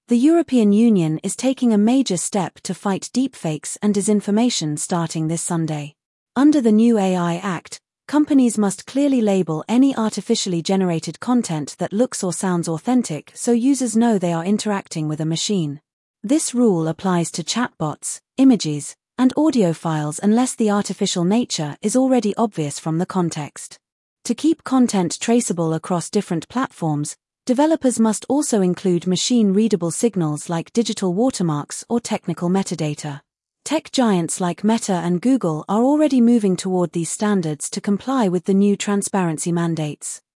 The European Union is taking a major step to fight deepfakes and disinformation starting this Sunday. Under the new AI Act, companies must clearly label any artificially generated content that looks or sounds authentic so users know they are interacting with a machine. This rule applies to chatbots, images, and audio files unless the artificial nature is already obvious from the context. To keep content traceable across different platforms, developers must also include machine-readable signals like digital watermarks or technical metadata. Tech giants like Meta and Google are already moving toward these standards to comply with the new transparency mandates.